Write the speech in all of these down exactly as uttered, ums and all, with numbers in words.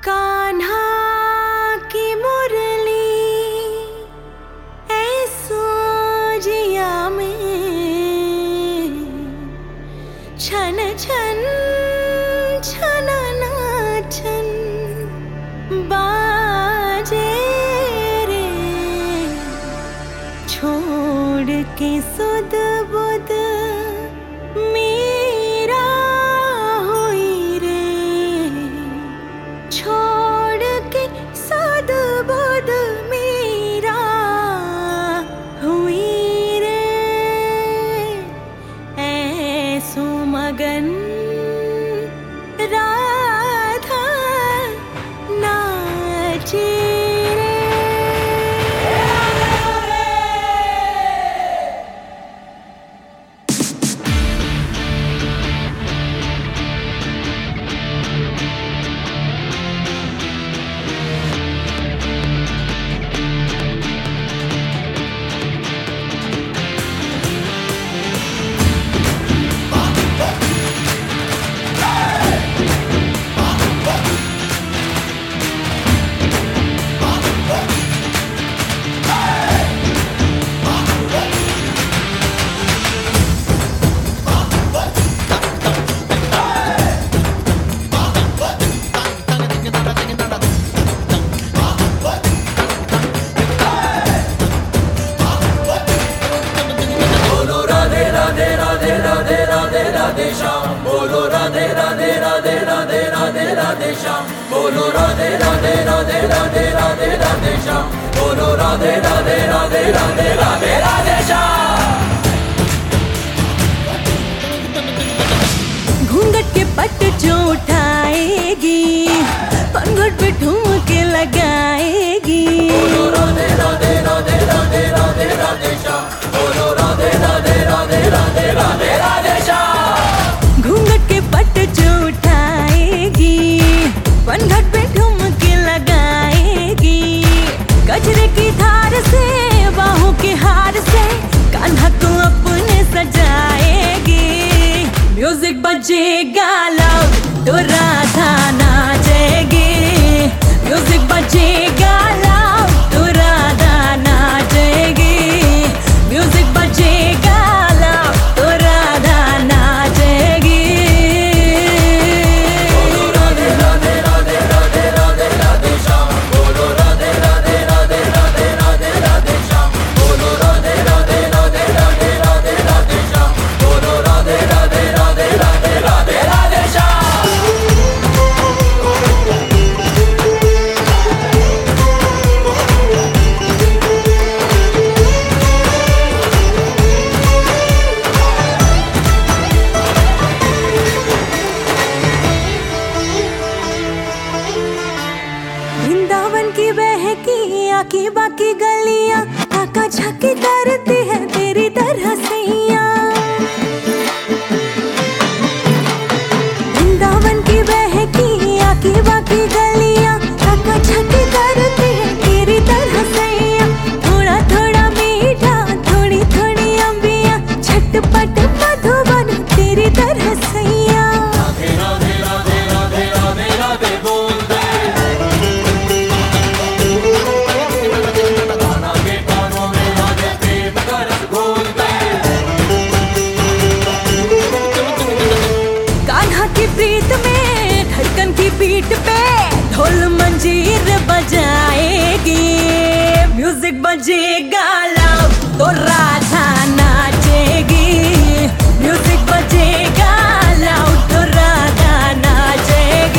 कान्हा की मुरली ऐसो जिया में छन छन छनना छन बाजे रे। छोड़ के सुध बुध मेरा हुई रे। छोड़ के सुध बुध मेरा हुई रे। ऐसो मगन राधा नाचे रे। राधे श्याम बोलो राधे राधे राधे राधे राधे राधे श्याम बोलो राधे राधे राधे राधे राधे राधे श्याम बोलो राधे राधे राधे राधे राधे राधे श्याम। घूंघट के पट जो उठाएगी पनघट पे ठुमके लगाएगी। बोलो राधे राधे राधे राधे राधे राधे श्याम बोलो राधे राधे राधे राधे राधे राधे श्याम। घूंघट के पट जो उठाएगी पनघट पे ठुमके लगाएगी। गजरे की धार से बाहों के हार से कान्हा को अपने सजाएगी। म्यूजिक बजेगा लाउड तो राधा नाचेगी। म्यूजिक बजेगा लाउड तो राधा नाचेगी। म्यूजिक बजेगा लाउड तो राधा नाचेगी। बोलो राधे राधे राधे राधे राधे राधे श्याम बोलो राधे राधे राधे राधे राधे राधे श्याम बोलो राधे राधे राधे राधे राधे राधे श्याम बोलो राधे राधे राधे राधे राधे राधे श्याम। वृंदावन की बहकी आकी बाकी गलियां आका झाकी करती है तेरी तरह सैया। वृंदावन की बहकी आकी बाकी गलियां आका झाकी करती है तेरी तरह सैया। थोड़ा थोड़ा मीठा थोड़ी थोड़ी अंबियां झटपट मधुबन तेरी तरह सैया। राधे राधे राधे राधे राधे राधे बोल दे गाना के कानों में राधे प्रेम का रस घोल दे। कान्हा की प्रीत में धड़कन की पीठ पे ढोल मंजीर बजाएगी। म्यूजिक बजेगा लाउड तो राधा नाचेगी। म्यूजिक बजेगा लाउड तो राधा नाचेगी।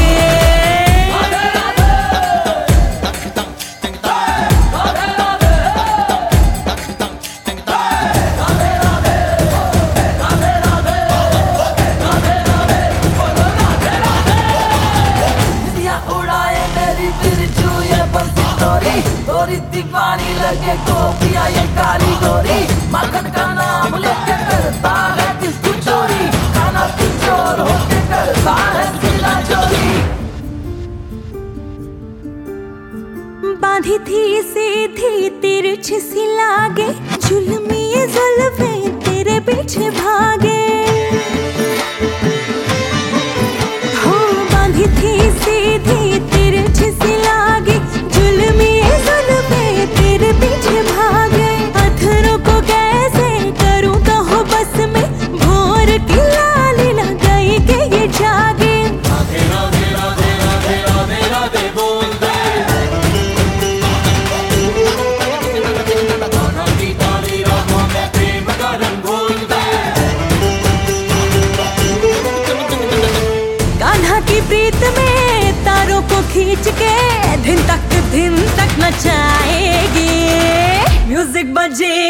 उड़ाए मेरी तिरछू ये बंसी तोरी तोरी दीवानी लगे गोपिया ये काली गोरी। माखन का नाम लेके करता है किसकी चोरी खाना की चोर होके करता है सिला चोरी। बांधी थी सीधी तिरछी सी लागे जुल्मी ये जुल्फे तेरे पीछे भागे। हो बांधी थी सीधी तिरछी जे